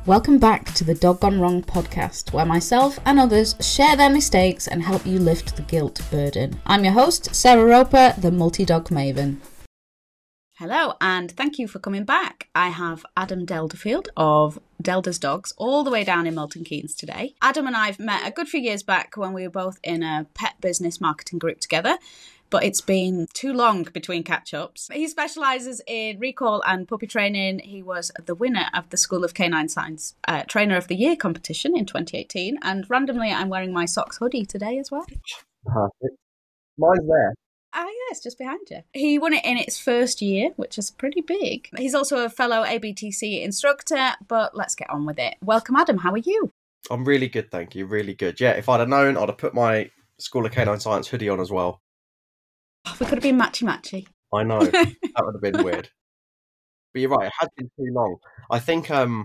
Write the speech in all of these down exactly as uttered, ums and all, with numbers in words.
Welcome back to the Dog Gone Wrong podcast, where myself and others share their mistakes and help you lift the guilt burden. I'm your host, Sarah Roper, the multi-dog maven. Hello, and thank you for coming back. I have Adam Delderfield of Delder's Dogs all the way down in Milton Keynes today. Adam and I've met a good few years back when we were both in a pet business marketing group together, but it's been too long between catch-ups. He specialises in recall and puppy training. He was the winner of the School of Canine Science uh, Trainer of the Year competition in twenty eighteen, and randomly I'm wearing my Socks hoodie today as well. Perfect. Mine's there. Ah, yeah, it's just behind you. He won it in its first year, which is pretty big. He's also a fellow A B T C instructor, but let's get on with it. Welcome, Adam. How are you? I'm really good, thank you. Really good. Yeah, if I'd have known, I'd have put my School of Canine Science hoodie on as well. Oh, we could have been matchy-matchy. I know. That would have been weird. But you're right, it has been too long. I think um,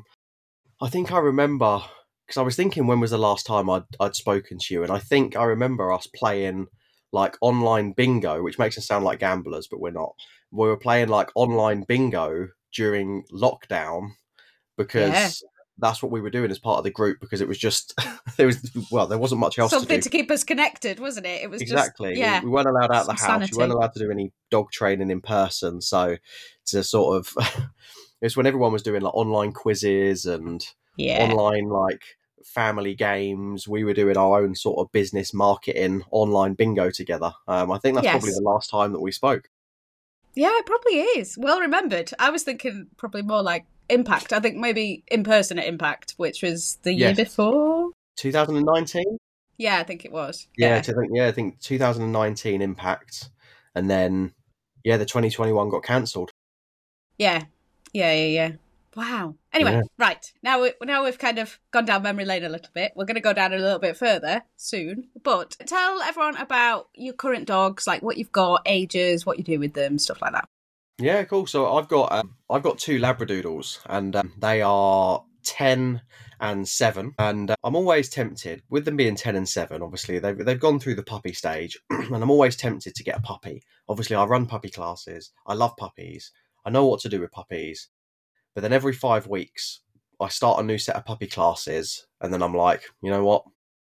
I think I remember, because I was thinking when was the last time I'd, I'd spoken to you, and I think I remember us playing like online bingo, which makes us sound like gamblers, but we're not. We were playing like online bingo during lockdown because yeah. That's what we were doing as part of the group, because it was just there was well there wasn't much else something to, do. to keep us connected, wasn't it? It was exactly just, yeah. we, we weren't allowed out of the house. Sanity. We weren't allowed to do any dog training in person, so to sort of it's when everyone was doing like online quizzes and yeah. online like family games. We were doing our own sort of business marketing online bingo together. Um, I think that's yes. probably the last time that we spoke. Yeah, it probably is. Well remembered. I was thinking probably more like Impact. I think maybe in person at Impact, which was the year yes. before. twenty nineteen? Yeah, I think it was. Yeah, yeah. To think, yeah, I think two thousand nineteen Impact. And then, yeah, the twenty twenty-one got cancelled. Yeah, yeah, yeah, yeah. Wow. Anyway, yeah. right. Now, we, now we've kind of gone down memory lane a little bit. We're going to go down a little bit further soon. But tell everyone about your current dogs, like what you've got, ages, what you do with them, stuff like that. Yeah, cool. So I've got um, I've got two Labradoodles, and um, they are ten and seven. And uh, I'm always tempted, with them being ten and seven, obviously, they've, they've gone through the puppy stage, and I'm always tempted to get a puppy. Obviously, I run puppy classes. I love puppies. I know what to do with puppies. But then every five weeks, I start a new set of puppy classes, and then I'm like, you know what?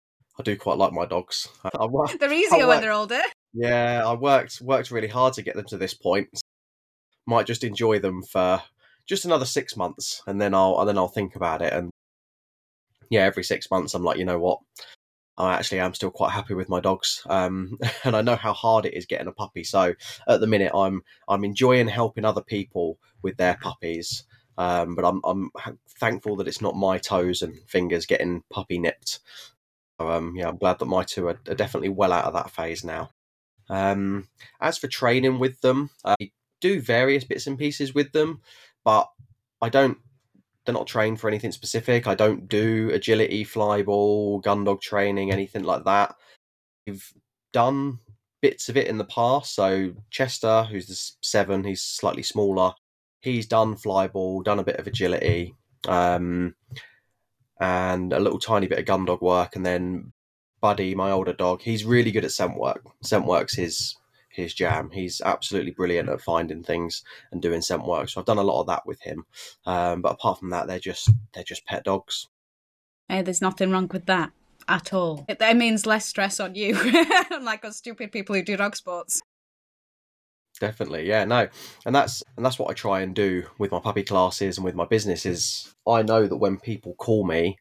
I do quite like my dogs. I, I, they're easier when they're older. Yeah, I worked worked really hard to get them to this point. Might just enjoy them for just another six months, and then I'll and then I'll think about it. And yeah, every six months, I'm like, you know what? I actually am still quite happy with my dogs, um, and I know how hard it is getting a puppy. So at the minute, I'm I'm enjoying helping other people with their puppies. Um, but I'm I'm thankful that it's not my toes and fingers getting puppy nipped. So, um, yeah, I'm glad that my two are, are definitely well out of that phase now. Um, as for training with them, I do various bits and pieces with them, but I don't. They're not trained for anything specific. I don't do agility, fly ball, gun dog training, anything like that. We've done bits of it in the past. So Chester, who's the seven, he's slightly smaller. He's done fly ball, done a bit of agility, um, and a little tiny bit of gun dog work. And then Buddy, my older dog, he's really good at scent work. Scent work's his his jam. He's absolutely brilliant at finding things and doing scent work. So I've done a lot of that with him. Um, but apart from that, they're just they're just pet dogs. Hey, there's nothing wrong with that at all. It, that means less stress on you, unlike us stupid people who do dog sports. Definitely, yeah, no, and that's and that's what I try and do with my puppy classes and with my business. Is I know that when people call me,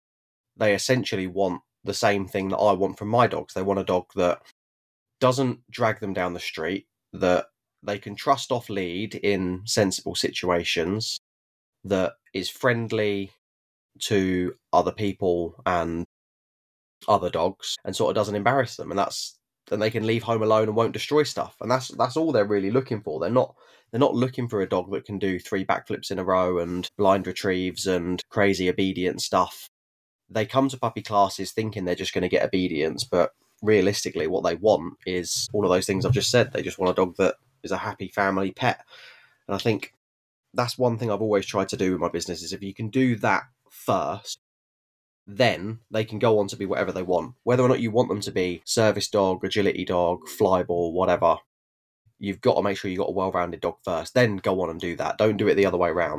they essentially want the same thing that I want from my dogs. They want a dog that doesn't drag them down the street, that they can trust off lead in sensible situations, that is friendly to other people and other dogs, and sort of doesn't embarrass them, and that's. And they can leave home alone and won't destroy stuff. And that's that's all they're really looking for. They're not they're not looking for a dog that can do three backflips in a row and blind retrieves and crazy obedient stuff. They come to puppy classes thinking they're just going to get obedience, but realistically what they want is all of those things I've just said. They just want a dog that is a happy family pet. And I think that's one thing I've always tried to do with my business is if you can do that first, then they can go on to be whatever they want. Whether or not you want them to be service dog, agility dog, fly ball, whatever, you've got to make sure you've got a well-rounded dog first. Then go on and do that. Don't do it the other way around.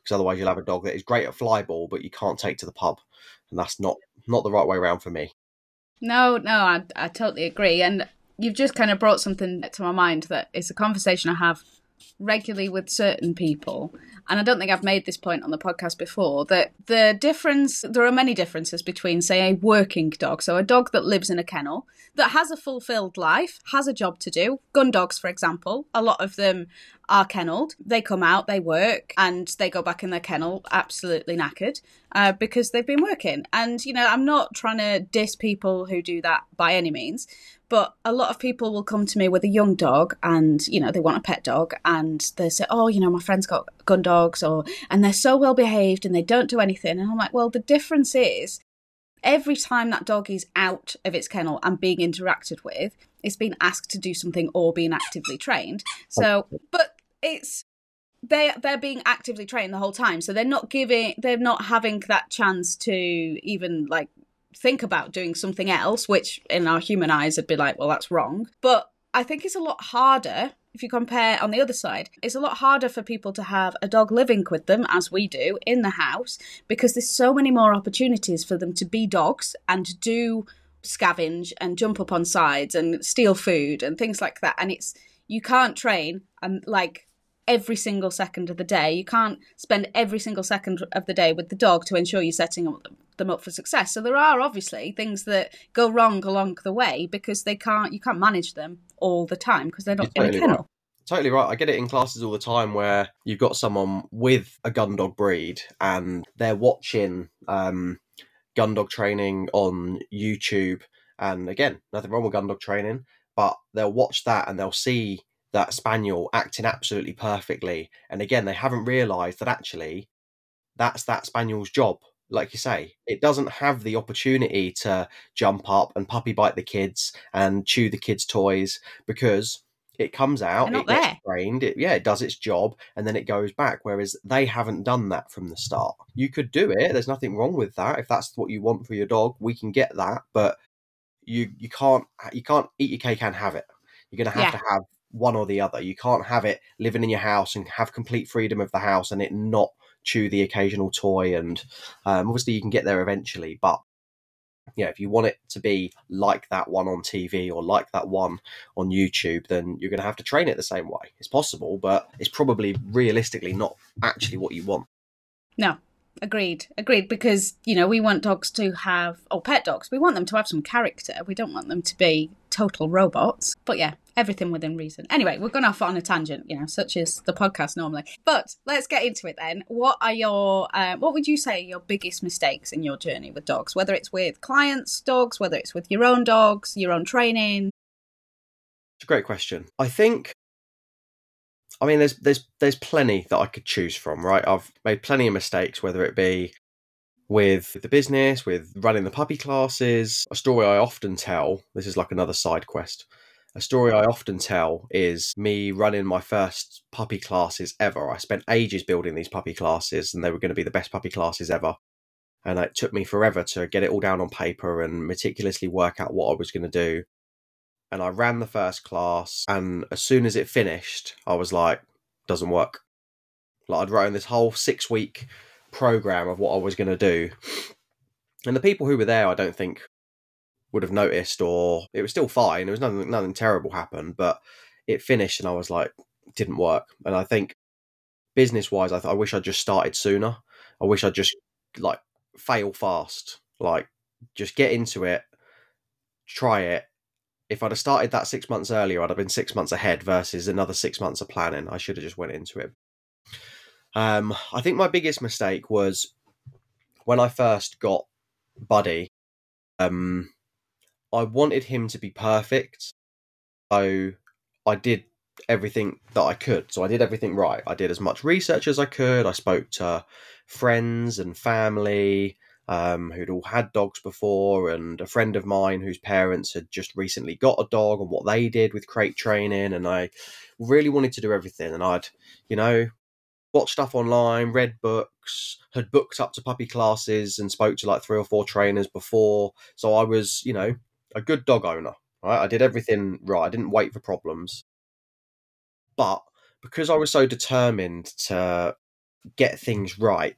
because otherwise you'll have a dog that is great at fly ball, but you can't take to the pub, and that's not not the right way around for me. No, no, I, I totally agree. And you've just kind of brought something to my mind that is a conversation I have regularly with certain people. And I don't think I've made this point on the podcast before, that the difference, there are many differences between, say, a working dog, so a dog that lives in a kennel, that has a fulfilled life, has a job to do. Gun dogs, for example, a lot of them are kennelled. They come out, they work, and they go back in their kennel absolutely knackered uh, because they've been working. And, you know, I'm not trying to diss people who do that by any means, but a lot of people will come to me with a young dog and, you know, they want a pet dog and they say, oh, you know, my friend's got gun dogs, or and they're so well behaved and they don't do anything. And I'm like, well, the difference is every time that dog is out of its kennel and being interacted with, it's been asked to do something or being actively trained. So, but it's, they they're being actively trained the whole time. So they're not giving, they're not having that chance to even like think about doing something else, which in our human eyes would be like, well, that's wrong. But I think it's a lot harder, if you compare on the other side, it's a lot harder for people to have a dog living with them, as we do, in the house, because there's so many more opportunities for them to be dogs and do scavenge and jump up on sides and steal food and things like that. And it's, you can't train and like every single second of the day. You can't spend every single second of the day with the dog to ensure you're setting them up for success. So there are obviously things that go wrong along the way because they can't, you can't manage them all the time because they're not You're in totally a kennel. Right. Totally right. I get it in classes all the time where you've got someone with a gun dog breed and they're watching um, gun dog training on YouTube. And again, nothing wrong with gun dog training, but they'll watch that and they'll see that spaniel acting absolutely perfectly. And again, they haven't realised that actually that's that spaniel's job. Like you say, it doesn't have the opportunity to jump up and puppy bite the kids and chew the kids' toys because it comes out, They're it not gets there. trained, it, yeah, it does its job, and then it goes back, whereas they haven't done that from the start. You could do it, there's nothing wrong with that. If that's what you want for your dog, we can get that, but you you can't you can't eat your cake and have it. You're going to have Yeah. to have one or the other. You can't have it living in your house and have complete freedom of the house and it not chew the occasional toy. And um, obviously you can get there eventually, but yeah, if you want it to be like that one on T V or like that one on YouTube, then you're going to have to train it the same way. It's possible, but it's probably realistically not actually what you want. No, agreed, agreed. Because, you know, we want dogs to have, or pet dogs, we want them to have some character. We don't want them to be total robots. But yeah, everything within reason. Anyway, we're going off on a tangent, you know, such as the podcast normally. But let's get into it then. What are your, uh, what would you say are your biggest mistakes in your journey with dogs? Whether it's with clients' dogs, whether it's with your own dogs, your own training? It's a great question. I think, I mean, there's there's there's plenty that I could choose from, right? I've made plenty of mistakes, whether it be with the business, with running the puppy classes. A story I often tell, this is like another side quest, a story I often tell is me running my first puppy classes ever. I spent ages building these puppy classes and they were going to be the best puppy classes ever. And it took me forever to get it all down on paper and meticulously work out what I was going to do. And I ran the first class, and as soon as it finished, I was like, doesn't work. Like I'd written this whole six week program of what I was going to do. And the people who were there, I don't think would have noticed, or it was still fine. There was nothing, nothing terrible happened, but it finished and I was like, didn't work. And I think business wise, I, th- I wish I'd just started sooner. I wish I'd just like fail fast, like just get into it, try it. If I'd have started that six months earlier, I'd have been six months ahead versus another six months of planning. I should have just went into it. Um, I think my biggest mistake was when I first got Buddy, um, I wanted him to be perfect. So I did everything that I could. So I did everything right. I did as much research as I could. I spoke to friends and family um, who'd all had dogs before, and a friend of mine whose parents had just recently got a dog and what they did with crate training. And I really wanted to do everything. And I'd, you know, watched stuff online, read books, had booked up to puppy classes and spoke to like three or four trainers before. So I was, you know, a good dog owner, right? I did everything right. I didn't wait for problems. But because I was so determined to get things right,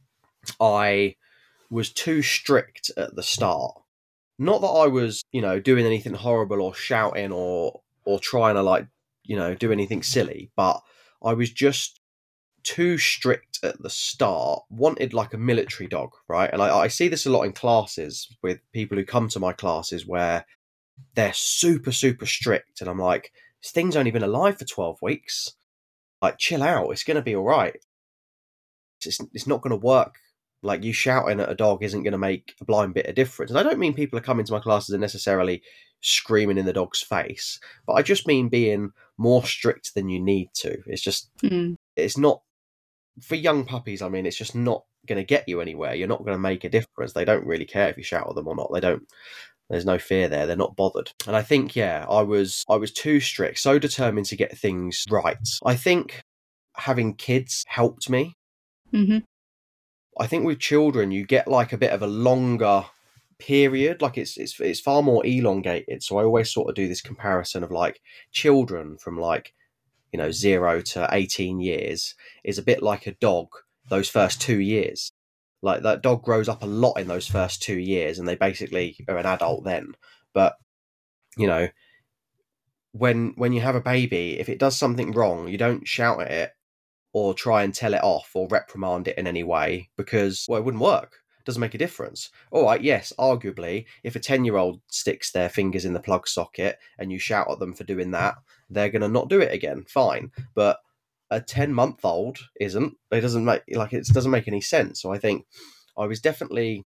I was too strict at the start. Not that I was, you know, doing anything horrible or shouting or or trying to like, you know, do anything silly, but I was just too strict at the start. Wanted like a military dog, right? And I, I see this a lot in classes with people who come to my classes where they're super, super strict, and I'm like, this thing's only been alive for twelve weeks. Like, chill out. It's going to be all right. It's, it's not going to work. Like, you shouting at a dog isn't going to make a blind bit of difference. And I don't mean people are coming to my classes and necessarily screaming in the dog's face, but I just mean being more strict than you need to. It's just, mm. it's not, for young puppies, I mean, it's just not going to get you anywhere. You're not going to make a difference. They don't really care if you shout at them or not. They don't, there's no fear there. They're not bothered. And I think, yeah, I was, I was too strict, so determined to get things right. I think having kids helped me. Mm-hmm. I think with children, you get like a bit of a longer period. Like it's it's it's far more elongated. So I always sort of do this comparison of like children from like, you know, zero to eighteen years is a bit like a dog those first two years. Like that dog grows up a lot in those first two years and they basically are an adult then. But, you know, when when you have a baby, if it does something wrong, you don't shout at it or try and tell it off or reprimand it in any way because, well, it wouldn't work. It doesn't make a difference. All right, yes, arguably, if a ten-year-old sticks their fingers in the plug socket and you shout at them for doing that, they're going to not do it again. Fine. But a ten-month-old isn't. It doesn't make, like, it doesn't make any sense. So I think I was definitely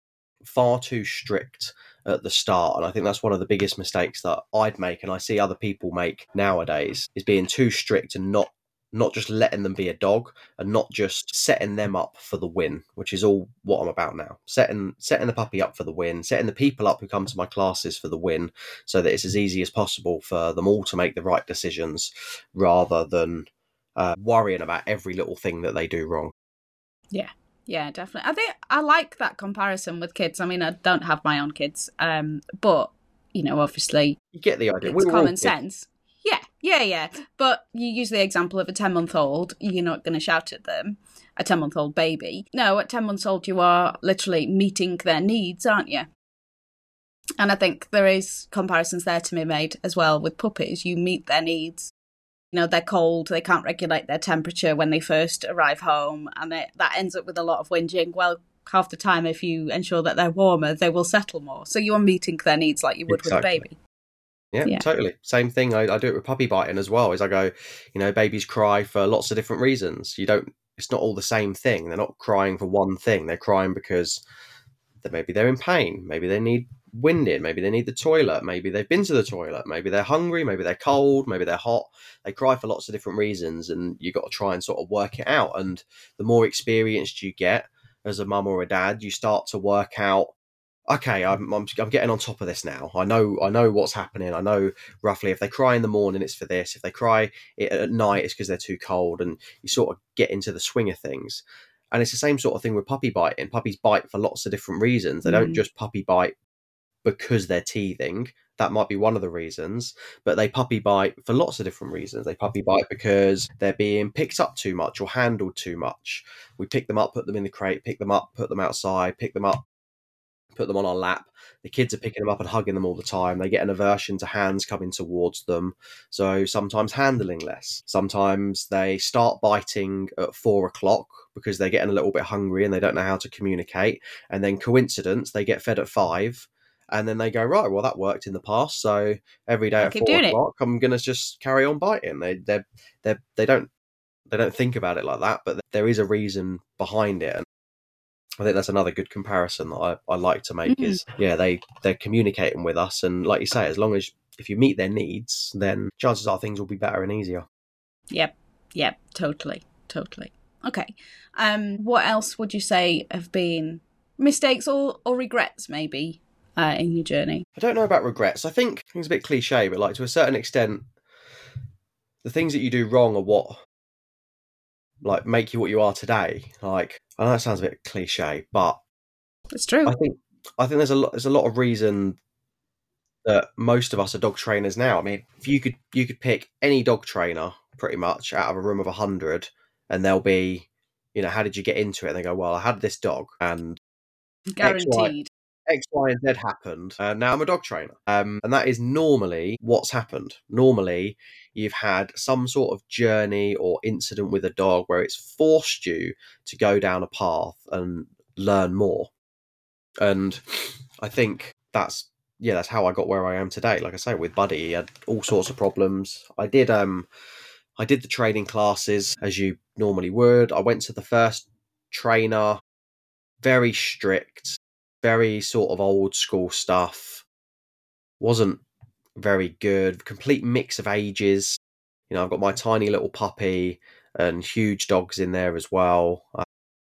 far too strict at the start, and I think that's one of the biggest mistakes that I'd make and I see other people make nowadays, is being too strict and not not just letting them be a dog and not just setting them up for the win, which is all what I'm about now. Setting setting the puppy up for the win, setting the people up who come to my classes for the win, so that it's as easy as possible for them all to make the right decisions rather than uh, worrying about every little thing that they do wrong. Yeah, yeah, definitely. I think I like that comparison with kids. I mean, I don't have my own kids, um, but, you know, obviously you get the idea. It's We're common sense. Yeah, yeah, yeah. But you use the example of a ten-month-old, you're not going to shout at them, a ten-month-old baby. No, at ten months old, you are literally meeting their needs, aren't you? And I think there is comparisons there to be made as well with puppies. You meet their needs. You know, they're cold, they can't regulate their temperature when they first arrive home, and they, that ends up with a lot of whinging. Well, half the time, if you ensure that they're warmer, they will settle more. So you're meeting their needs like you would exactly. with a baby. Yeah, yeah, totally. Same thing. I, I do it with puppy biting as well. Is I go, you know, babies cry for lots of different reasons. You don't. It's not all the same thing. They're not crying for one thing. They're crying because they, maybe they're in pain. Maybe they need winding. Maybe they need the toilet. Maybe they've been to the toilet. Maybe they're hungry. Maybe they're cold. Maybe they're hot. They cry for lots of different reasons, and you got to try and sort of work it out. And the more experienced you get as a mum or a dad, you start to work out. Okay, I'm, I'm I'm getting on top of this now. I know I know what's happening. I know roughly if they cry in the morning, it's for this. If they cry at night, it's because they're too cold. And you sort of get into the swing of things. And it's the same sort of thing with puppy biting. Puppies bite for lots of different reasons. They mm. don't just puppy bite because they're teething. That might be one of the reasons. But they puppy bite for lots of different reasons. They puppy bite because they're being picked up too much or handled too much. We pick them up, put them in the crate, pick them up, put them outside, pick them up, put them on our lap. The kids are picking them up and hugging them all the time. They get an aversion to hands coming towards them. So sometimes handling less. Sometimes they start biting at four o'clock because they're getting a little bit hungry and they don't know how to communicate. And then coincidence, they get fed at five. And then they go, right, well, that worked in the past. So every day I'll at four o'clock, it. I'm going to just carry on biting. They they they they don't they don't think about it like that, but there is a reason behind it. And I think that's another good comparison that I, I like to make mm-hmm. is, yeah, they, they're communicating with us. And like you say, as long as if you meet their needs, then chances are things will be better and easier. Yep. Yep. Totally. Totally. Okay. Um, what else would you say have been mistakes or, or regrets maybe uh, in your journey? I don't know about regrets. I think it's a bit cliche, but like to a certain extent, the things that you do wrong are what like make you what you are today. Like, I know that sounds a bit cliche, but it's true. I think I think there's a lot there's a lot of reason that most of us are dog trainers now. I mean, if you could you could pick any dog trainer pretty much out of a room of a hundred, and there'll be you know, how did you get into it? And they go, well, I had this dog and Guaranteed. X, Y, and Z happened, and now I'm a dog trainer. Um, and that is normally what's happened. Normally, you've had some sort of journey or incident with a dog where it's forced you to go down a path and learn more. And I think that's, yeah, that's how I got where I am today. Like I say, with Buddy, he had all sorts of problems. I did, um, I did the training classes as you normally would. I went to the first trainer, very strict, very sort of old school stuff. Wasn't very good. Complete mix of ages. You know, I've got my tiny little puppy and huge dogs in there as well. Uh,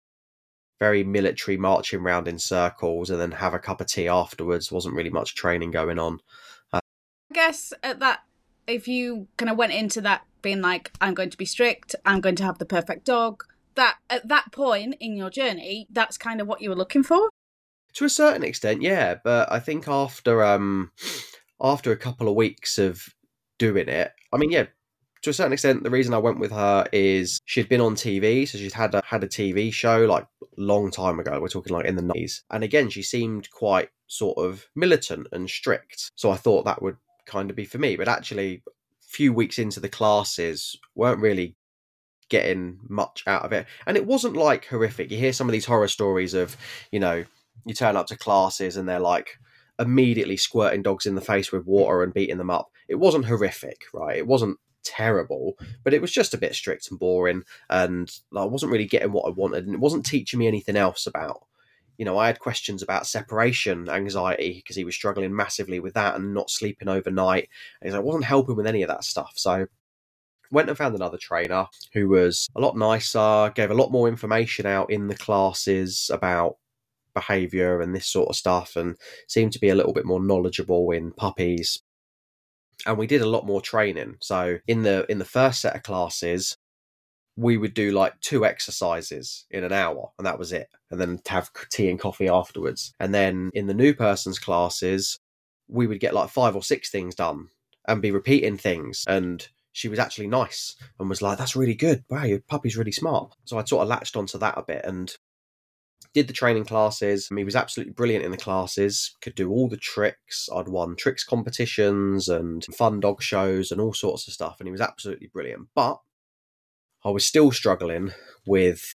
very military, marching around in circles and then have a cup of tea afterwards. Wasn't really much training going on. Uh, I guess at that, if you kind of went into that being like, I'm going to be strict, I'm going to have the perfect dog, that at that point in your journey, that's kind of what you were looking for? To a certain extent, yeah. But I think after um after a couple of weeks of doing it, I mean, yeah, to a certain extent, the reason I went with her is she'd been on T V, so she'd had a, had a T V show like a long time ago. We're talking like in the nineties, and again, she seemed quite sort of militant and strict. So I thought that would kind of be for me. But actually, a few weeks into the classes, weren't really getting much out of it, and it wasn't like horrific. You hear some of these horror stories of, you know, you turn up to classes and they're like immediately squirting dogs in the face with water and beating them up. It wasn't horrific, right? It wasn't terrible, but it was just a bit strict and boring, and I wasn't really getting what I wanted, and it wasn't teaching me anything else about, you know, I had questions about separation anxiety because he was struggling massively with that and not sleeping overnight, and I wasn't helping with any of that stuff. So went and found another trainer who was a lot nicer, gave a lot more information out in the classes about behaviour and this sort of stuff, and seemed to be a little bit more knowledgeable in puppies. And we did a lot more training. So in the in the first set of classes, we would do like two exercises in an hour, and that was it. And then have tea and coffee afterwards. And then in the new person's classes, we would get like five or six things done and be repeating things. And she was actually nice and was like, that's really good. Wow, your puppy's really smart. So I sort of latched onto that a bit and did the training classes. He was absolutely brilliant in the classes, could do all the tricks. I'd won tricks competitions and fun dog shows and all sorts of stuff. And he was absolutely brilliant. But I was still struggling with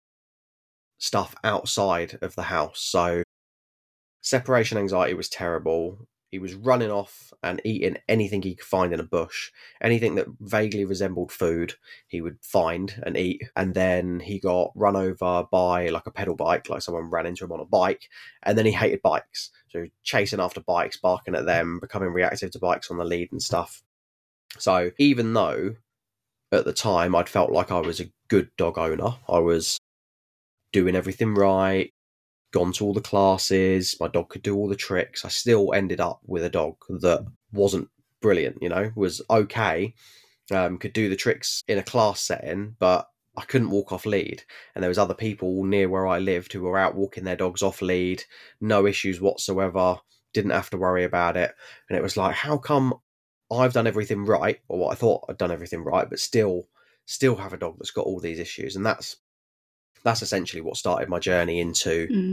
stuff outside of the house. So separation anxiety was terrible. He was running off and eating anything he could find in a bush. Anything that vaguely resembled food, he would find and eat. And then he got run over by like a pedal bike, like someone ran into him on a bike. And then he hated bikes. So chasing after bikes, barking at them, becoming reactive to bikes on the lead and stuff. So even though at the time I'd felt like I was a good dog owner, I was doing everything right, gone to all the classes, my dog could do all the tricks, I still ended up with a dog that wasn't brilliant, you know, was okay, um, could do the tricks in a class setting, but I couldn't walk off lead. And there was other people near where I lived who were out walking their dogs off lead, no issues whatsoever, didn't have to worry about it. And it was like, how come I've done everything right, or what I thought I'd done everything right, but still still have a dog that's got all these issues? And that's that's essentially what started my journey into mm.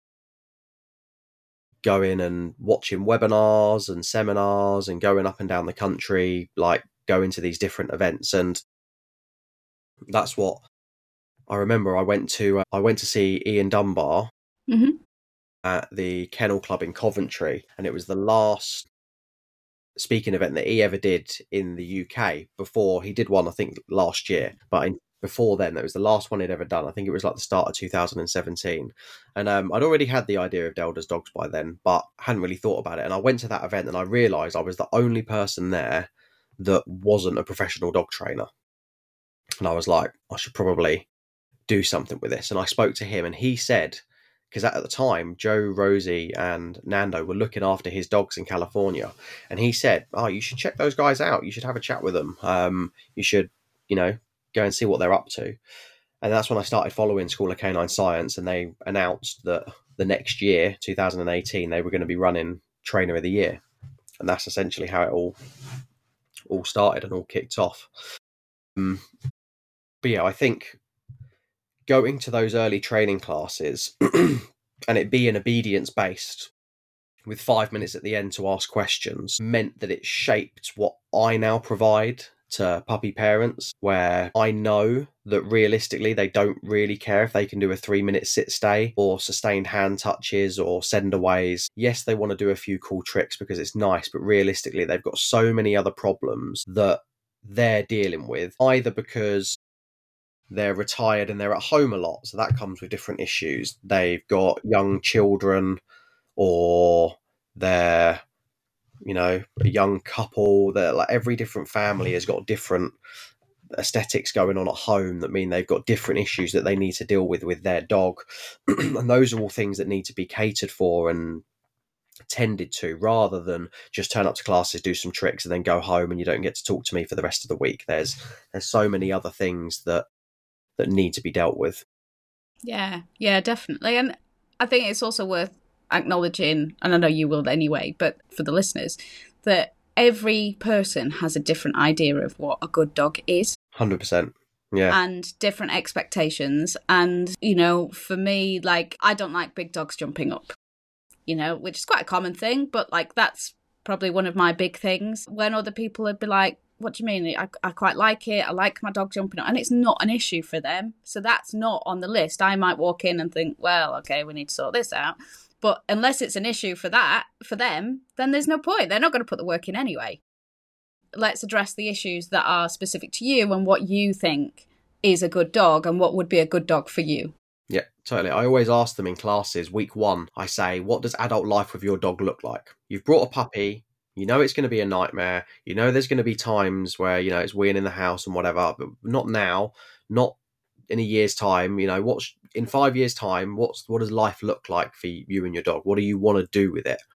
going and watching webinars and seminars and going up and down the country, like going to these different events. And that's what I remember. I went to uh, I went to see Ian Dunbar mm-hmm. at the Kennel Club in Coventry, and it was the last speaking event that he ever did in the U K. Before he did one, I think last year, but in, before then, it was the last one he'd ever done. I think it was like the start of two thousand seventeen, and um, I'd already had the idea of Delda's dogs by then, but hadn't really thought about it. And I went to that event, and I realised I was the only person there that wasn't a professional dog trainer, and I was like, I should probably do something with this. And I spoke to him, and he said, because at the time, Joe, Rosie and Nando were looking after his dogs in California. And he said, oh, you should check those guys out. You should have a chat with them. Um, you should, you know, go and see what they're up to. And that's when I started following School of Canine Science. And they announced that the next year, two thousand eighteen, they were going to be running Trainer of the Year. And that's essentially how it all, all started and all kicked off. Um, but yeah, I think going to those early training classes and it being obedience based with five minutes at the end to ask questions meant that it shaped what I now provide to puppy parents, where I know that realistically they don't really care if they can do a three minute sit stay or sustained hand touches or sendaways. Yes, they want to do a few cool tricks because it's nice, but realistically they've got so many other problems that they're dealing with, either because they're retired and they're at home a lot, so that comes with different issues. They've got young children, or they're, you know, a young couple. That, like, every different family has got different aesthetics going on at home that mean they've got different issues that they need to deal with with their dog. And those are all things that need to be catered for and tended to, rather than just turn up to classes, do some tricks and then go home and you don't get to talk to me for the rest of the week. There's there's so many other things that that need to be dealt with. Yeah, yeah, definitely. And I think it's also worth acknowledging, and I know you will anyway, but for the listeners, that every person has a different idea of what a good dog is. one hundred percent. Yeah. And different expectations. And, you know, for me, like, I don't like big dogs jumping up, you know, which is quite a common thing, but, like, that's probably one of my big things. When other people would be like, what do you mean? I, I quite like it. I like my dog jumping up. And it's not an issue for them. So that's not on the list. I might walk in and think, well, okay, we need to sort this out. But unless it's an issue for that, for them, then there's no point. They're not going to put the work in anyway. Let's address the issues that are specific to you and what you think is a good dog and what would be a good dog for you. Yeah, totally. I always ask them in classes, week one, I say, what does adult life with your dog look like? You've brought a puppy. You know it's going to be a nightmare. You know there's going to be times where, you know, it's weeing in the house and whatever, but not now, not in a year's time. You know, what's in five years' time, what's what does life look like for you and your dog? What do you want to do with it?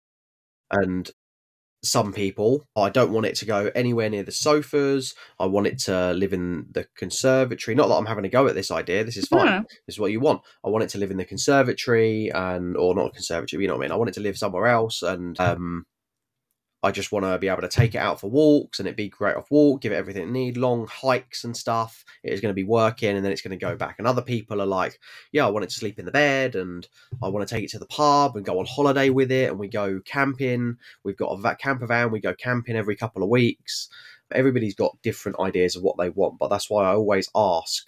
And some people, I don't want it to go anywhere near the sofas. I want it to live in the conservatory. Not that I'm having a go at this idea. This is fine. Yeah. This is what you want. I want it to live in the conservatory, and or not a conservatory, you know what I mean? I want it to live somewhere else, and um I just want to be able to take it out for walks and it be great off walk, give it everything it needs, long hikes and stuff. It is going to be working and then it's going to go back. And other people are like, yeah, I want it to sleep in the bed and I want to take it to the pub and go on holiday with it. And we go camping. We've got a camper van. We go camping every couple of weeks. Everybody's got different ideas of what they want. But that's why I always ask,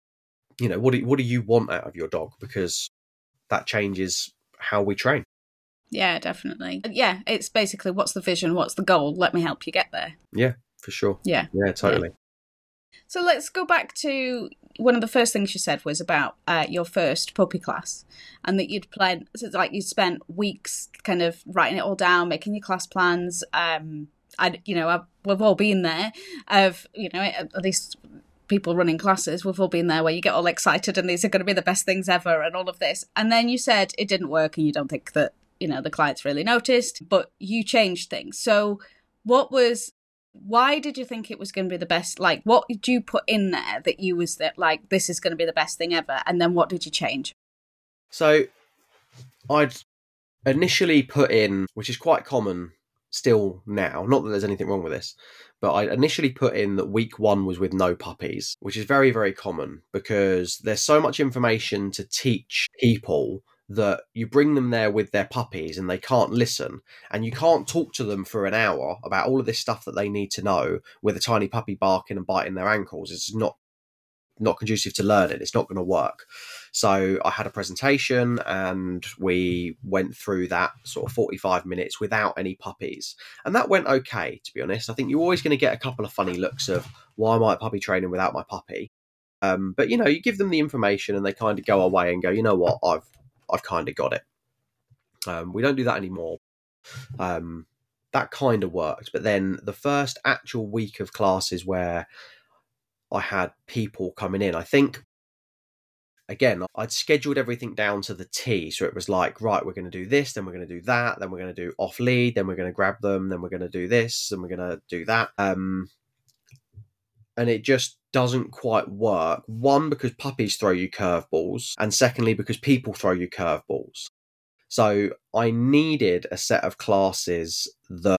you know, what do, what do you want out of your dog? Because that changes how we train. Yeah, definitely. Yeah, it's basically, what's the vision? What's the goal? Let me help you get there. Yeah, for sure. Yeah. Yeah, totally. Yeah. So let's go back to one of the first things you said was about uh, your first puppy class, and that you'd planned, so it's like you spent weeks kind of writing it all down, making your class plans. Um, I, you know, I've, we've all been there. Of you know, at least people running classes, we've all been there where you get all excited and these are going to be the best things ever and all of this, and then you said it didn't work, and you don't think that, you know, the clients really noticed, but you changed things. So what was, why did you think it was going to be the best? Like, what did you put in there that you was that like, this is going to be the best thing ever? And then what did you change? So I'd initially put in, which is quite common still now, not that there's anything wrong with this, but I initially put in that week one was with no puppies, which is very, very common because there's so much information to teach people that you bring them there with their puppies and they can't listen, and you can't talk to them for an hour about all of this stuff that they need to know with a tiny puppy barking and biting their ankles. It's not not conducive to learning. It's not going to work. So I had a presentation and we went through that sort of forty-five minutes without any puppies, and that went okay, to be honest. I think you're always going to get a couple of funny looks of, why am I puppy training without my puppy? Um, but you know, you give them the information and they kind of go away and go, you know what, I've I've kind of got it. Um, we don't do that anymore. Um, that kind of worked. But then the first actual week of classes where I had people coming in, I think, again, I'd scheduled everything down to the T. So it was like, right, we're going to do this, then we're going to do that, then we're going to do off lead, then we're going to grab them, then we're going to do this, and we're going to do that. Um, and it just doesn't quite work. One, because puppies throw you curveballs, and secondly, because people throw you curveballs. So I needed a set of classes that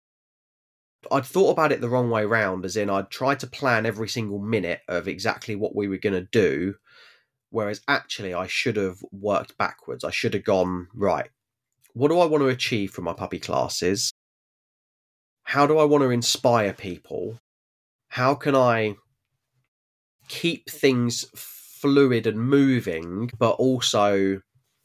I'd thought about it the wrong way round, as in I'd tried to plan every single minute of exactly what we were going to do Whereas actually I should have worked backwards. I should have gone, right, what do I want to achieve from my puppy classes? How do I want to inspire people? How can I keep things fluid and moving, but also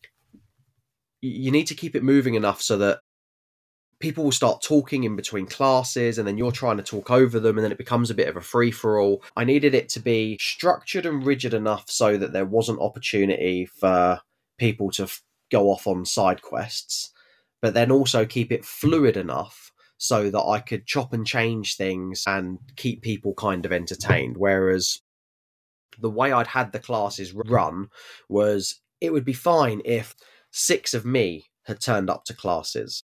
you need to keep it moving enough so that people will start talking in between classes and then you're trying to talk over them and then it becomes a bit of a free-for-all. I needed it to be structured and rigid enough so that there wasn't opportunity for people to f- go off on side quests, but then also keep it fluid enough so that I could chop and change things and keep people kind of entertained. Whereas the way I'd had the classes run was it would be fine if six of me had turned up to classes,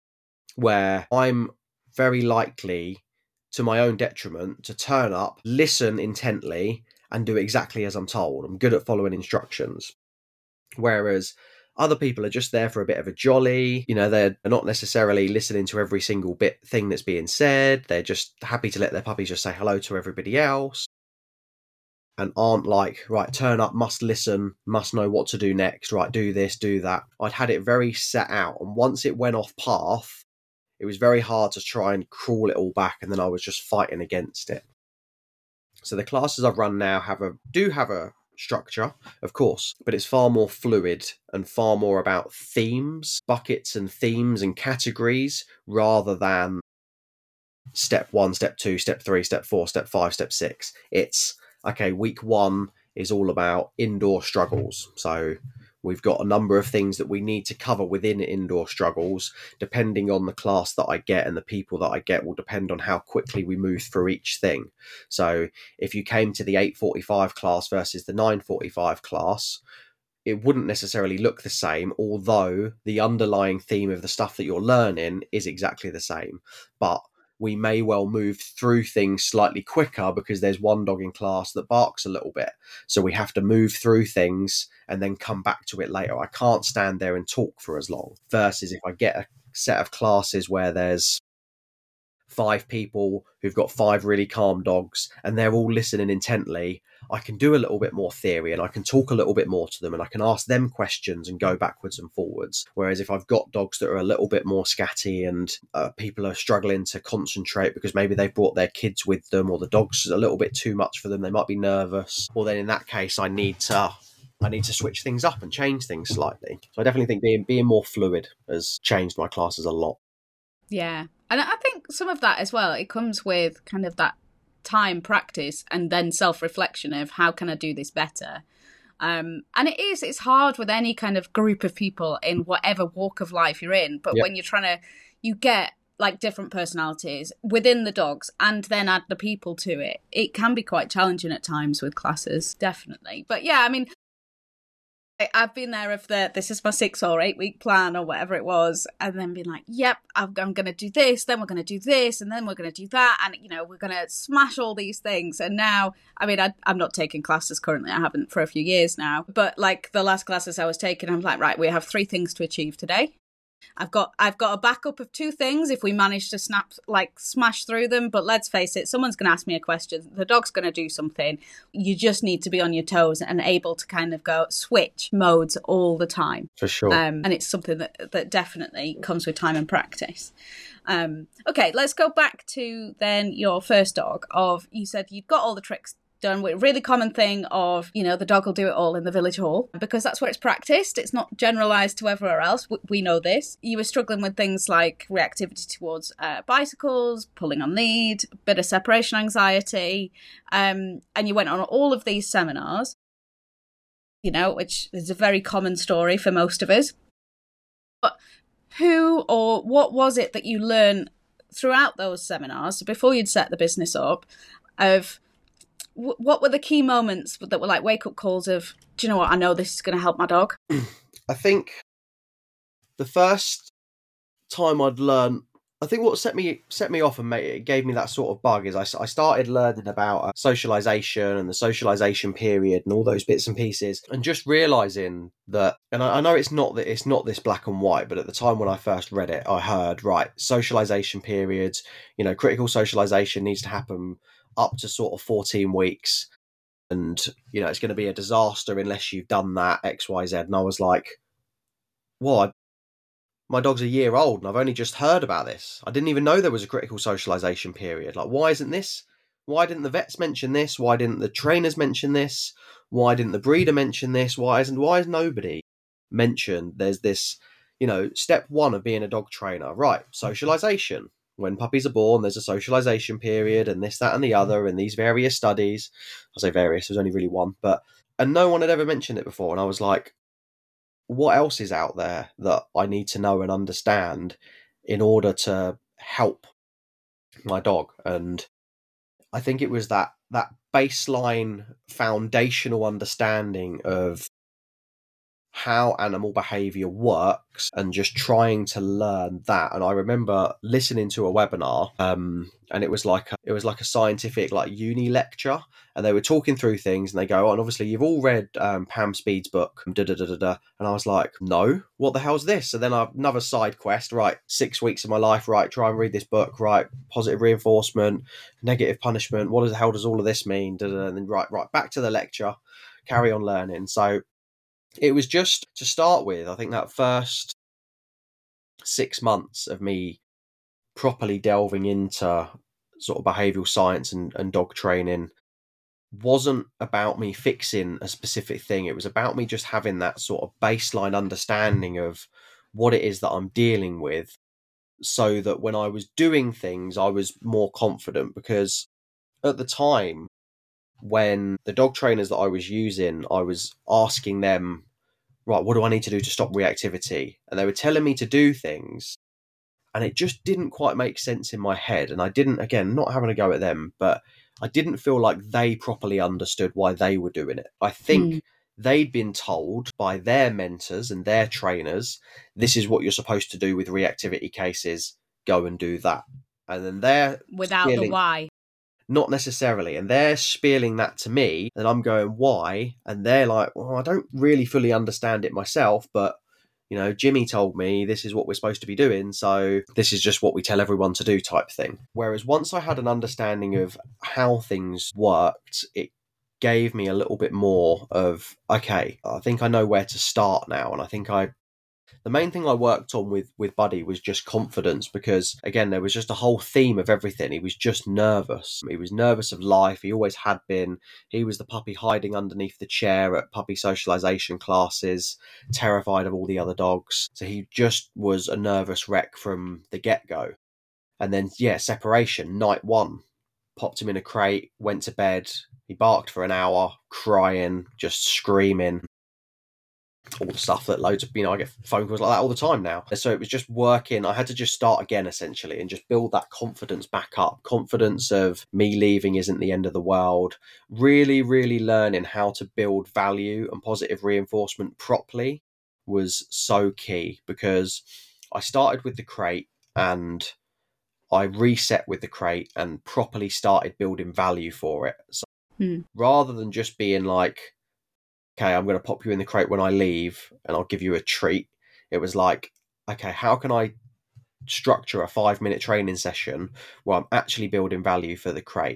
where I'm very likely, to my own detriment, to turn up, listen intently, and do exactly as I'm told. I'm good at following instructions. Whereas other people are just there for a bit of a jolly. You know, they're not necessarily listening to every single bit thing that's being said. They're just happy to let their puppies just say hello to everybody else. And aren't like, right, turn up, must listen, must know what to do next, right, do this, do that. I'd had it very set out. And once it went off path, it was very hard to try and crawl it all back, and then I was just fighting against it. So the classes I've run now have a do have a structure, of course, but it's far more fluid and far more about themes, buckets and themes and categories, rather than step one, step two, step three, step four, step five, step six. It's, okay, week one is all about indoor struggles. So we've got a number of things that we need to cover within indoor struggles. Depending on the class that I get and the people that I get will depend on how quickly we move through each thing. So if you came to the eight forty-five class versus the nine forty-five class, it wouldn't necessarily look the same, although the underlying theme of the stuff that you're learning is exactly the same. But we may well move through things slightly quicker because there's one dog in class that barks a little bit. So we have to move through things and then come back to it later. I can't stand there and talk for as long. Versus if I get a set of classes where there's five people who've got five really calm dogs and they're all listening intently, I can do a little bit more theory and I can talk a little bit more to them and I can ask them questions and go backwards and forwards. Whereas if I've got dogs that are a little bit more scatty and uh, people are struggling to concentrate because maybe they've brought their kids with them, or the dog's a little bit too much for them, they might be nervous, well then in that case I need to I need to switch things up and change things slightly. So I definitely think being being more fluid has changed my classes a lot. Yeah. And I think some of that as well, it comes with kind of that time practice and then self-reflection of how can I do this better. Um, and it is, it's hard with any kind of group of people in whatever walk of life you're in. But yep. when you're trying to, you get like different personalities within the dogs and then add the people to it. It can be quite challenging at times with classes, definitely. But yeah, I mean, I've been there of the, this is my six or eight week plan or whatever it was, and then being like, yep, I'm, I'm going to do this, then we're going to do this, and then we're going to do that. And, you know, we're going to smash all these things. And now, I mean, I, I'm not taking classes currently. I haven't for a few years now. But like the last classes I was taking, I'm like, right, we have three things to achieve today. I've got I've got a backup of two things if we manage to snap, like smash through them. But let's face it, someone's going to ask me a question. The dog's going to do something. You just need to be on your toes and able to kind of go switch modes all the time. For sure. Um, and it's something that, that definitely comes with time and practice. Um, okay, let's go back to then your first dog. Of you said you'd got all the tricks done with a really common thing of, you know, the dog will do it all in the village hall because that's where it's practiced. It's not generalised to everywhere else. We know this. You were struggling with things like reactivity towards uh, bicycles, pulling on lead, bit of separation anxiety, um, and you went on all of these seminars, you know, which is a very common story for most of us. But who or what was it that you learned throughout those seminars before you'd set the business up of what were the key moments that were like wake-up calls of, do you know what, I know this is going to help my dog? I think the first time I'd learn, I think what set me set me off and made, it gave me that sort of bug is I, I started learning about uh, socialisation and the socialisation period and all those bits and pieces, and just realising that, and I, I know it's not that it's not this black and white, but at the time when I first read it, I heard, right, socialisation periods, you know, critical socialisation needs to happen up to sort of fourteen weeks. and, you know, it's going to be a disaster unless you've done that, X, Y, Z. And I was like, what? My dog's a year old and I've only just heard about this. I didn't even know there was a critical socialization period. Like, why isn't this? Why didn't the vets mention this? Why didn't the trainers mention this? Why didn't the breeder mention this? Why isn't, why is nobody mentioned there's this, you know, step one of being a dog trainer, right? Socialization. When puppies are born, there's a socialization period and this, that, and the other, and these various studies. I say various, there's only really one, but, and no one had ever mentioned it before. And I was like, what else is out there that I need to know and understand in order to help my dog? And I think it was that that baseline foundational understanding of how animal behavior works and just trying to learn that. And I remember listening to a webinar, um, and it was like a, it was like a scientific like uni lecture, and they were talking through things, and they go, oh, and obviously you've all read um, Pam Speed's book, da da da da da. And I was like, no, what the hell's this? So then I, another side quest, right? Six weeks of my life, right? Try and read this book, right? Positive reinforcement, negative punishment. What the hell does all of this mean? Da, da, da. And then right, right, back to the lecture, carry on learning. So it was just to start with, I think that first six months of me properly delving into sort of behavioural science and, and dog training wasn't about me fixing a specific thing. It was about me just having that sort of baseline understanding of what it is that I'm dealing with, so that when I was doing things, I was more confident. Because at the time, when the dog trainers that I was using, I was asking them, right, what do I need to do to stop reactivity? And they were telling me to do things, and it just didn't quite make sense in my head. And I didn't, again, not having a go at them, but I didn't feel like they properly understood why they were doing it. I think mm. they'd been told by their mentors and their trainers, this is what you're supposed to do with reactivity cases, go and do that. And then they're without spilling, the why. Not necessarily. And they're spieling that to me, and I'm going, why? And they're like, well, I don't really fully understand it myself, but, you know, Jimmy told me this is what we're supposed to be doing, so this is just what we tell everyone to do type thing. Whereas once I had an understanding of how things worked, it gave me a little bit more of, okay, I think I know where to start now. And I think I The main thing I worked on with, with Buddy was just confidence, because, again, there was just a whole theme of everything. He was just nervous. He was nervous of life. He always had been. He was the puppy hiding underneath the chair at puppy socialization classes, terrified of all the other dogs. So he just was a nervous wreck from the get-go. And then, yeah, separation, night one. Popped him in a crate, went to bed. He barked for an hour, crying, just screaming. All the stuff that loads of, you know, I get phone calls like that all the time now. So it was just working. I had to just start again, essentially, and just build that confidence back up. Confidence of me leaving isn't the end of the world. Really, really learning how to build value and positive reinforcement properly was so key, because I started with the crate and I reset with the crate and properly started building value for it. So hmm. rather than just being like, okay, I'm going to pop you in the crate when I leave and I'll give you a treat, it was like, okay, how can I structure a five minute training session where I'm actually building value for the crate?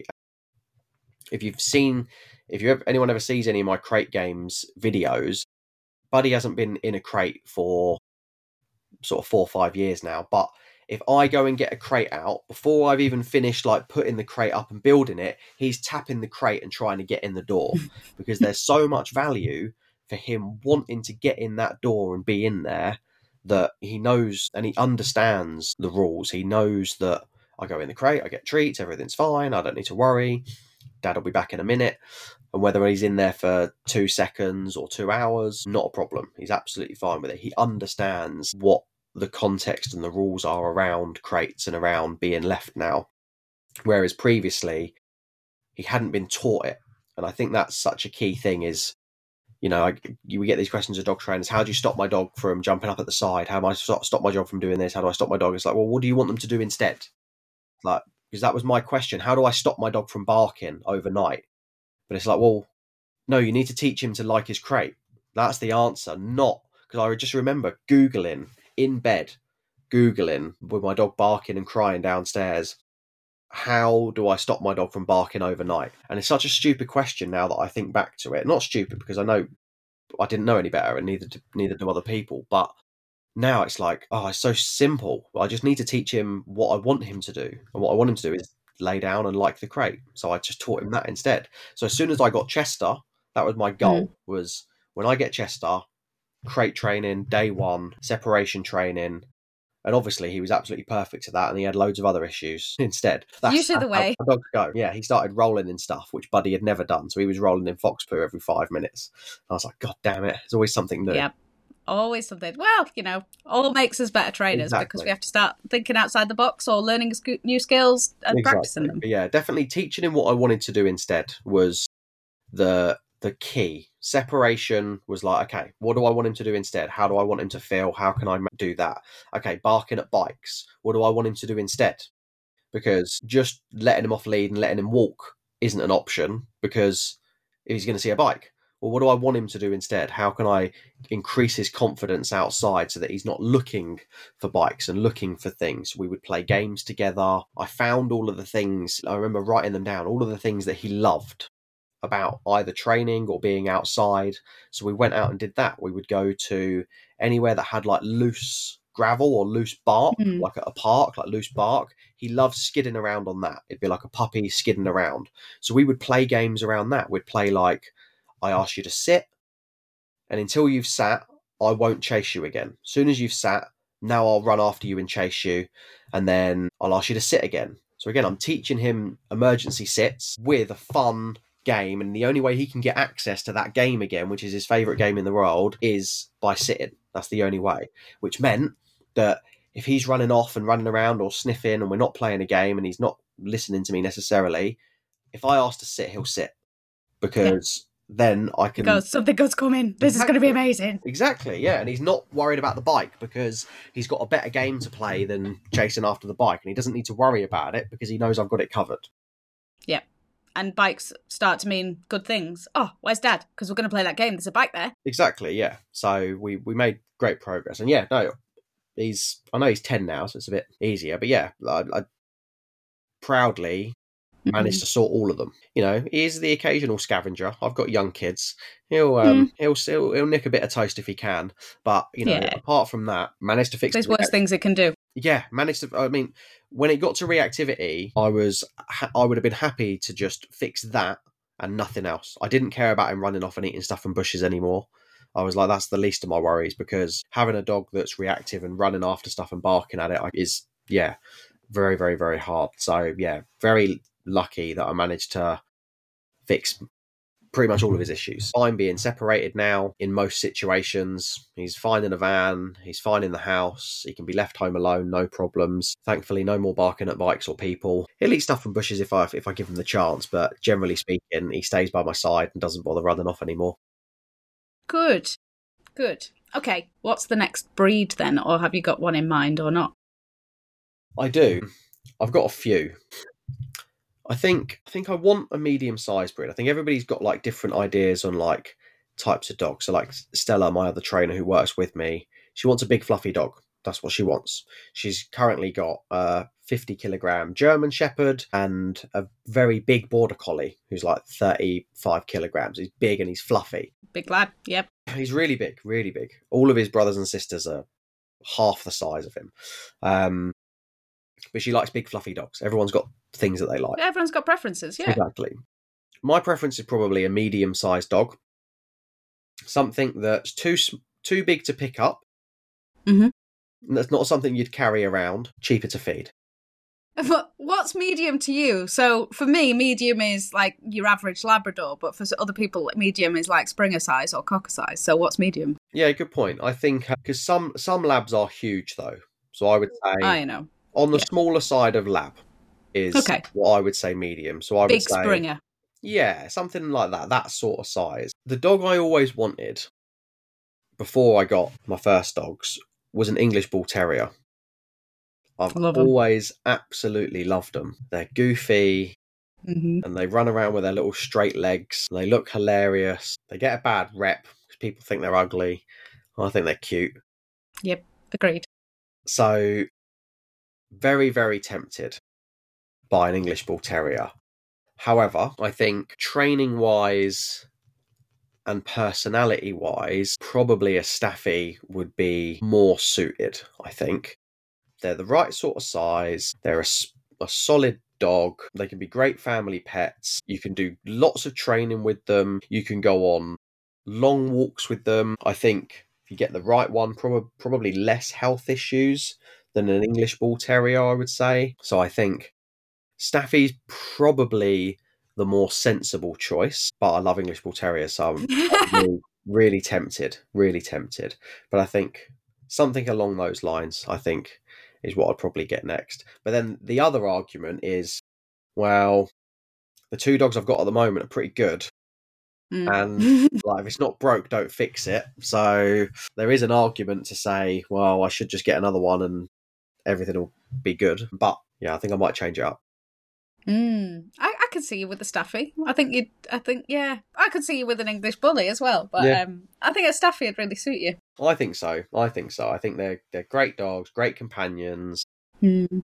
If you've seen, if you ever, anyone ever sees any of my crate games videos, Buddy hasn't been in a crate for sort of four or five years now, but if I go and get a crate out, before I've even finished like putting the crate up and building it, he's tapping the crate and trying to get in the door, because there's so much value for him wanting to get in that door and be in there, that he knows and he understands the rules. He knows that I go in the crate, I get treats, everything's fine, I don't need to worry. Dad will be back in a minute. And whether he's in there for two seconds or two hours, not a problem. He's absolutely fine with it. He understands what the context and the rules are around crates and around being left now. Whereas previously, he hadn't been taught it. And I think that's such a key thing is, you know, I, you get these questions of dog trainers. How do you stop my dog from jumping up at the side? How do I stop, stop my dog from doing this? How do I stop my dog? It's like, well, what do you want them to do instead? Like, because that was my question. How do I stop my dog from barking overnight? But it's like, well, no, you need to teach him to like his crate. That's the answer. Not, because I just remember Googling in bed, Googling with my dog barking and crying downstairs. how do I stop my dog from barking overnight? And it's such a stupid question now that I think back to it. Not stupid because I know I didn't know any better, and neither do, neither do other people. But now it's like, oh, it's so simple. I just need to teach him what I want him to do, and what I want him to do is lay down and like the crate. So I just taught him that instead. So as soon as I got Chester, that was my goal. Mm. Was when I get Chester, crate training day one, separation training. And obviously, he was absolutely perfect at that, and he had loads of other issues instead. That's usually the way. How the dogs go. Yeah, he started rolling in stuff, which Buddy had never done. So he was rolling in fox poo every five minutes. I was like, God damn it. There's always something new. Yep. Always something. Well, you know, all makes us better trainers exactly. because we have to start thinking outside the box or learning new skills and exactly. practicing them. But yeah, definitely teaching him what I wanted to do instead was the the key. Separation was like, okay, what do I want him to do instead? How do I want him to feel? How can I do that? Okay, barking at bikes. What do I want him to do instead? Because just letting him off lead and letting him walk isn't an option because he's going to see a bike. Well, what do I want him to do instead? How can I increase his confidence outside so that he's not looking for bikes and looking for things? We would play games together. I found all of the things, I remember writing them down, all of the things that he loved about either training or being outside. So we went out and did that. We would go to anywhere that had like loose gravel or loose bark, mm. like at a park, like loose bark. He loved skidding around on that. It'd be like a puppy skidding around. So we would play games around that. We'd play like, I ask you to sit, and until you've sat, I won't chase you again. As soon as you've sat, now I'll run after you and chase you, and then I'll ask you to sit again. So again, I'm teaching him emergency sits with a fun game, and the only way he can get access to that game again, which is his favourite game in the world, is by sitting. That's the only way, which meant that if he's running off and running around or sniffing and we're not playing a game and he's not listening to me necessarily, if I ask to sit, he'll sit because... Yeah. Then I can... Because something good's coming. This exactly. is going to be amazing. Exactly, yeah. And he's not worried about the bike because he's got a better game to play than chasing after the bike. And he doesn't need to worry about it because he knows I've got it covered. Yeah. And bikes start to mean good things. Oh, where's Dad? Because we're going to play that game. There's a bike there. Exactly, yeah. So we, we made great progress. And yeah, no, he's... I know he's ten now, so it's a bit easier. But yeah, I, I proudly... managed to sort all of them. You know, he's the occasional scavenger. I've got young kids. He'll um, mm. he'll, he'll he'll nick a bit of toast if he can. But you know, yeah. apart from that, managed to fix. There's worse things it can do. Yeah, managed to. I mean, when it got to reactivity, I was I would have been happy to just fix that and nothing else. I didn't care about him running off and eating stuff from bushes anymore. I was like, that's the least of my worries because having a dog that's reactive and running after stuff and barking at it is yeah, very very very hard. So yeah, very lucky that I managed to fix pretty much all of his issues. Fine being separated now in most situations. He's fine in a van. He's fine in the house. He can be left home alone, no problems. Thankfully, no more barking at bikes or people. He'll eat stuff from bushes if I if I give him the chance, but generally speaking, he stays by my side and doesn't bother running off anymore. Good, good. Okay, what's the next breed then, or have you got one in mind or not? I do. I've got a few. I think I think I want a medium-sized breed. I think everybody's got like different ideas on like types of dogs. So like Stella, my other trainer who works with me, she wants a big fluffy dog. That's what she wants. She's currently got a fifty kilogram German Shepherd and a very big Border Collie who's like thirty-five kilograms. He's big and he's fluffy. Big lad, yep. He's really big, really big. All of his brothers and sisters are half the size of him. Um, but she likes big fluffy dogs. Everyone's got things that they like. Everyone's got preferences, yeah. Exactly. My preference is probably a medium-sized dog. Something that's too too big to pick up. Mm-hmm. That's not something you'd carry around. Cheaper to feed. But what's medium to you? So for me, medium is like your average Labrador, but for other people, medium is like Springer size or Cocker size. So what's medium? Yeah, good point. I think because some some labs are huge though. So I would say I know. On the yeah. smaller side of lab is okay. what I would say medium. So I Big would say Springer. Yeah, something like that, that sort of size. The dog I always wanted before I got my first dogs was an English Bull Terrier. I've always absolutely loved them. They're goofy mm-hmm. and they run around with their little straight legs. They look hilarious. They get a bad rep because people think they're ugly. I think they're cute. Yep, agreed. So very, very tempted. by an English Bull Terrier. However, I think training-wise and personality-wise, probably a Staffy would be more suited, I think. They're the right sort of size. They're a, a solid dog. They can be great family pets. You can do lots of training with them. You can go on long walks with them. I think if you get the right one, prob- probably less health issues than an English Bull Terrier, I would say. So I think Staffy's probably the more sensible choice, but I love English Bull Terriers, so I'm, I'm really, really tempted, really tempted. But I think something along those lines, I think, is what I'd probably get next. But then the other argument is, well, the two dogs I've got at the moment are pretty good. Mm. And like, if it's not broke, don't fix it. So there is an argument to say, well, I should just get another one and everything will be good. But yeah, I think I might change it up. Mm. I, I could see you with the Staffy. I think you'd, I think, yeah, I could see you with an English Bully as well. But yeah. um, I think a Staffy would really suit you. I think so. I think so. I think they're they're great dogs, great companions. Mm.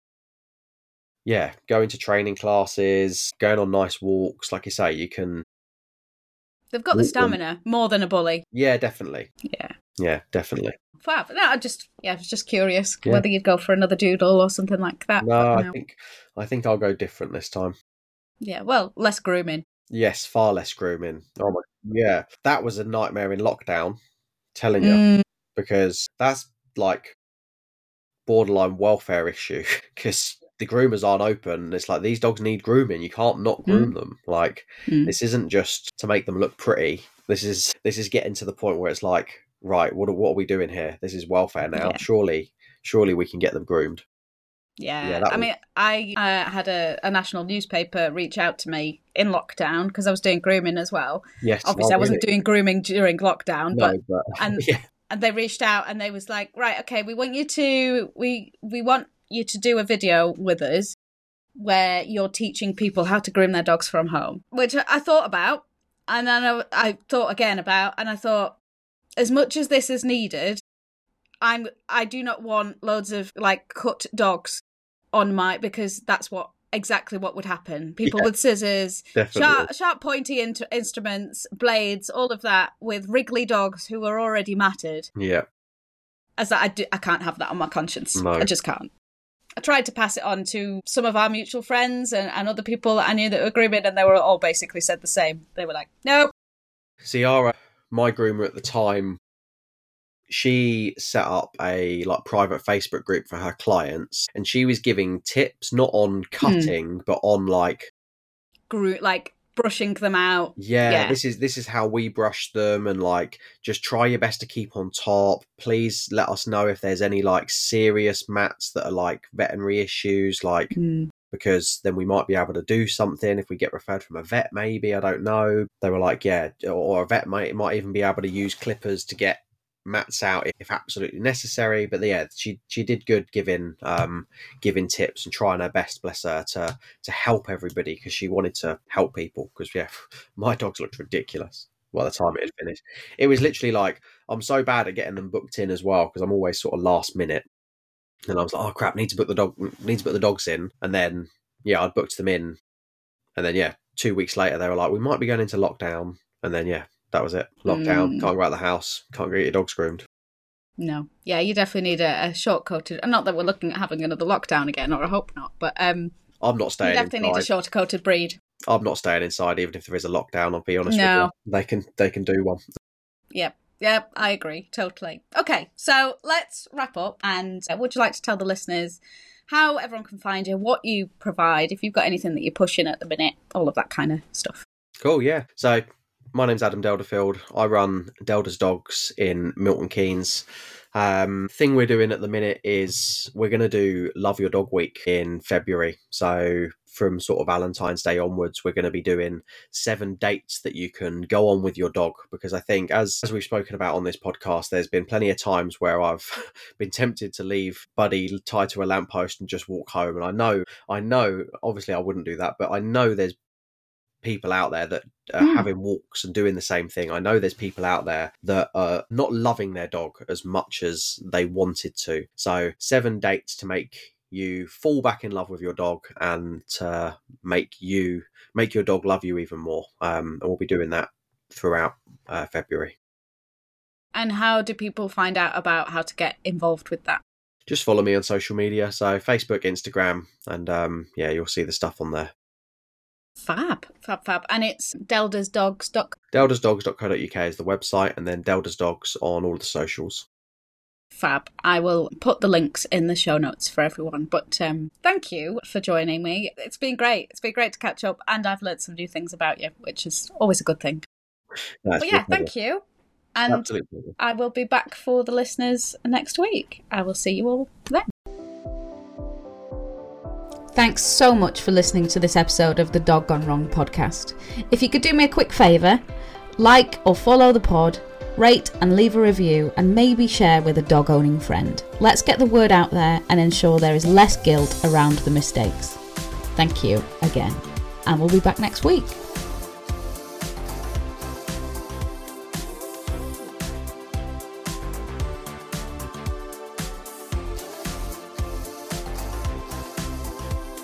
Yeah, going to training classes, going on nice walks. Like you say, you can. They've got the stamina them. More than a Bully. Yeah, definitely. Yeah. Yeah, definitely. Fab. No, I just yeah, I was just curious yeah. whether you'd go for another doodle or something like that. No, no, I think I think I'll go different this time. Yeah, well, less grooming. Yes, far less grooming. Oh my, yeah, that was a nightmare in lockdown. Telling you, mm. because that's like borderline welfare issue because the groomers aren't open. It's like these dogs need grooming. You can't not groom mm. them. Like mm. this isn't just to make them look pretty. This is this is getting to the point where it's like, right, what what are we doing here? This is welfare now. Yeah. Surely, surely we can get them groomed. Yeah, yeah I was... mean, I uh, had a, a national newspaper reach out to me in lockdown because I was doing grooming as well. Yes, obviously, oh, I wasn't really? doing grooming during lockdown, no, but, but and yeah. and they reached out and they was like, right, okay, we want you to we we want you to do a video with us where you're teaching people how to groom their dogs from home, which I thought about, and then I, I thought again about, and I thought, as much as this is needed, I'm I do not want loads of like cut dogs on my, because that's what exactly what would happen. People yeah, with scissors, sharp, sharp pointy in- instruments, blades, all of that with wriggly dogs who are already matted. Yeah, as that I do, I can't have that on my conscience. No. I just can't. I tried to pass it on to some of our mutual friends and, and other people that I knew that were grooming, and they were all basically said the same. They were like, no. Ciara, my groomer at the time, she set up a like private Facebook group for her clients, and she was giving tips not on cutting, mm. but on like Gro- like brushing them out. Yeah, yeah, this is this is how we brush them, and like just try your best to keep on top. Please let us know if there's any like serious mats that are like veterinary issues, like mm. because then we might be able to do something if we get referred from a vet. Maybe, I don't know. They were like, yeah, or a vet might might even be able to use clippers to get mats out if absolutely necessary. But yeah, she she did good giving um giving tips and trying her best, bless her, to to help everybody, because she wanted to help people. Because yeah, my dogs looked ridiculous by the time it had finished. It was literally like, I'm so bad at getting them booked in as well, because I'm always sort of last minute, and I was like, oh crap, need to book the dog need to put the dogs in. And then yeah, I'd booked them in, and then yeah, two weeks later they were like, we might be going into lockdown. And then yeah, that was it. Lockdown. Mm. Can't go out of the house. Can't get your dogs groomed. No. Yeah, you definitely need a, a short-coated... Not that we're looking at having another lockdown again, or I hope not, but um, I'm not staying you definitely inside. need a short-coated breed. I'm not staying inside, even if there is a lockdown, I'll be honest no. with you. They can, they can do one. Yep. Yep, I agree. Totally. Okay, so let's wrap up. And uh, would you like to tell the listeners how everyone can find you, what you provide, if you've got anything that you're pushing at the minute, all of that kind of stuff? Cool, yeah. So... my name's Adam Delderfield. I run Delder's Dogs in Milton Keynes. Um, thing we're doing at the minute is we're going to do Love Your Dog Week in February. So from sort of Valentine's Day onwards, we're going to be doing seven dates that you can go on with your dog. Because I think, as, as we've spoken about on this podcast, there's been plenty of times where I've been tempted to leave Buddy tied to a lamppost and just walk home. And I know, I know, obviously I wouldn't do that, but I know there's people out there that are mm. having walks and doing the same thing. I know there's people out there that are not loving their dog as much as they wanted to. So seven dates to make you fall back in love with your dog and uh, make you make your dog love you even more. Um, and we'll be doing that throughout uh, February. And how do people find out about how to get involved with that? Just follow me on social media, so Facebook, Instagram, and um, yeah, you'll see the stuff on there. Fab, fab, fab. And it's deldasdogs dot com. deldasdogs dot co dot uk is the website, and then deldasdogs on all the socials. Fab. I will put the links in the show notes for everyone. But um, thank you for joining me. It's been great. It's been great to catch up, and I've learned some new things about you, which is always a good thing. No, but yeah, thank you. And Absolutely. I will be back for the listeners next week. I will see you all then. Thanks so much for listening to this episode of the Dog Gone Wrong podcast. If you could do me a quick favour, like or follow the pod, rate and leave a review, and maybe share with a dog-owning friend. Let's get the word out there and ensure there is less guilt around the mistakes. Thank you again, and we'll be back next week.